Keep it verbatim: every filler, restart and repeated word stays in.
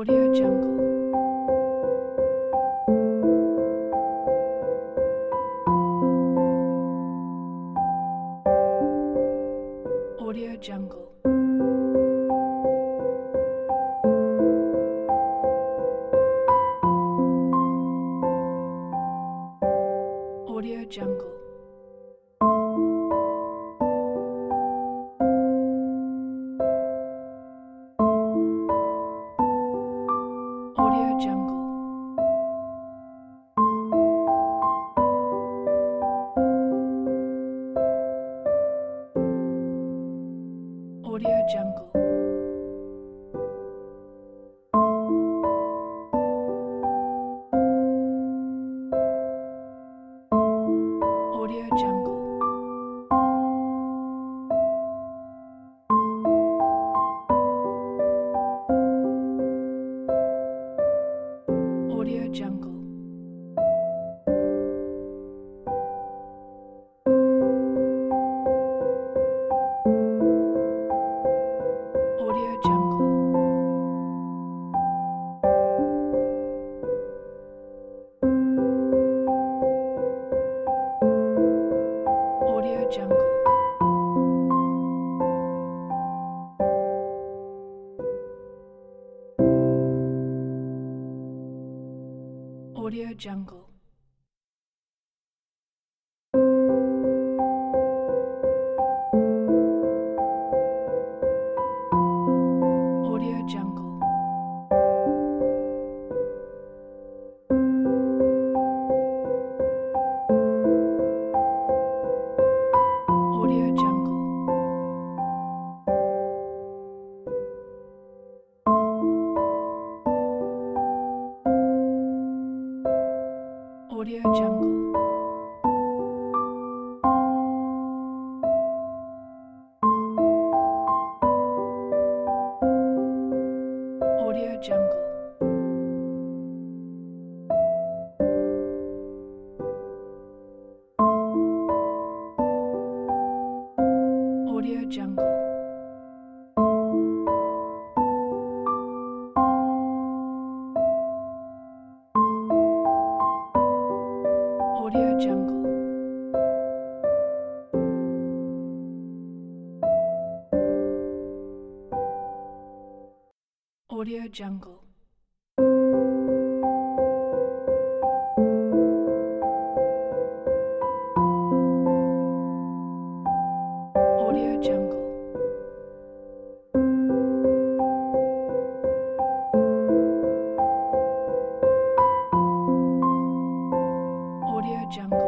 Audio Jungle. Audio Jungle. Audio Jungle. Audio Jungle. Audio Jungle. Audio Jungle. Audio Jungle. Audio Jungle. Audio Jungle. Audio Jungle. Audio Jungle. Audio Jungle. Audio Jungle. Audio Jungle. Audio Jungle. Audio Jungle. Audio Jungle. Audio Jungle. Audio Jungle.